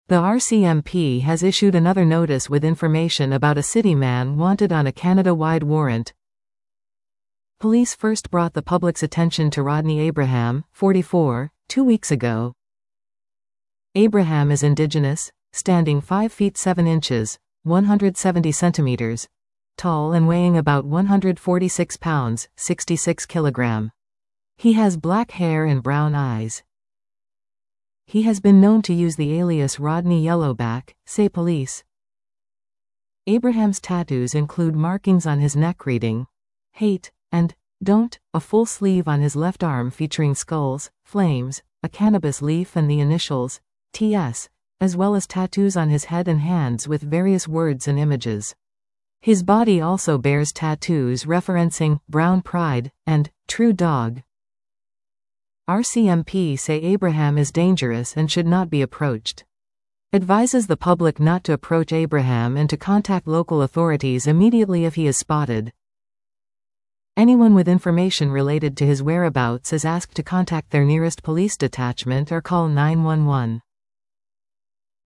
The RCMP has issued another notice with information about a city man wanted on a Canada-wide warrant. Police first brought the public's attention to Rodney Abraham, 44, 2 weeks ago. Abraham is Indigenous, standing 5 feet 7 inches, 170 centimeters, tall and weighing about 146 pounds, 66 kilogram. He has black hair and brown eyes. He has been known to use the alias Rodney Yellowback, say police. Abraham's tattoos include markings on his neck reading, "Hate," and "Don't," a full sleeve on his left arm featuring skulls, flames, a cannabis leaf and the initials, TS, as well as tattoos on his head and hands with various words and images. His body also bears tattoos referencing "Brown Pride" and "True Dog." RCMP say Abraham is dangerous and should not be approached. Advises the public not to approach Abraham and to contact local authorities immediately if he is spotted. Anyone with information related to his whereabouts is asked to contact their nearest police detachment or call 911.